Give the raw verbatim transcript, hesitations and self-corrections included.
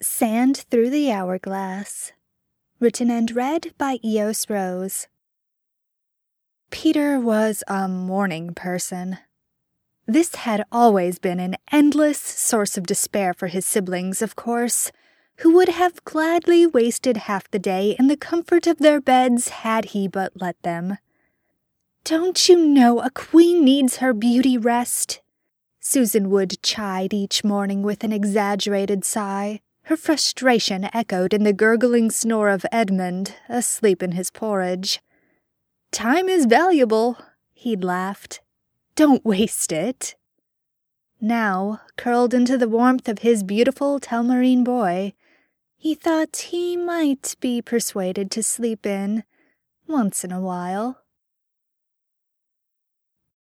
Sand Through the Hourglass. Written and read by Eos Rose. Peter was a morning person. This had always been an endless source of despair for his siblings, of course, who would have gladly wasted half the day in the comfort of their beds had he but let them. "Don't you know a queen needs her beauty rest?" Susan Wood chide each morning with an exaggerated sigh, her frustration echoed in the gurgling snore of Edmund, asleep in his porridge. "Time is valuable," he'd laughed. "Don't waste it." Now, curled into the warmth of his beautiful Telmarine boy, he thought he might be persuaded to sleep in, once in a while.